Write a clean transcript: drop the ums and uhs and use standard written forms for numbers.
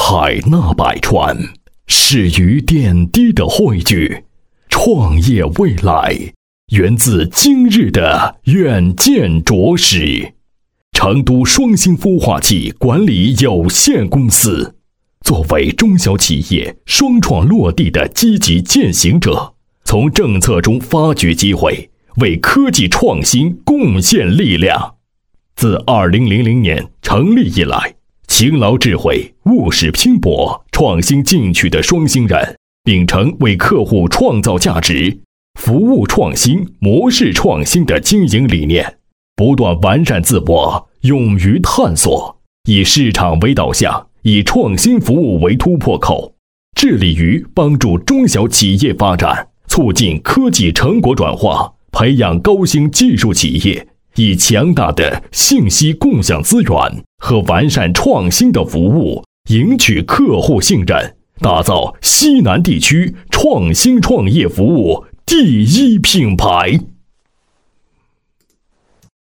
海纳百川，始于点滴的汇聚。创业未来源自今日的远见卓识。成都双星孵化器管理有限公司作为中小企业双创落地的积极践行者，从政策中发掘机会，为科技创新贡献力量。自2000年成立以来，勤劳智慧、务实拼搏、创新进取的双星人，秉承为客户创造价值、服务创新、模式创新的经营理念，不断完善自我，勇于探索，以市场为导向，以创新服务为突破口，致力于帮助中小企业发展，促进科技成果转化，培养高新技术企业，以强大的信息共享资源和完善创新的服务，赢取客户信任，打造西南地区创新创业服务第一品牌。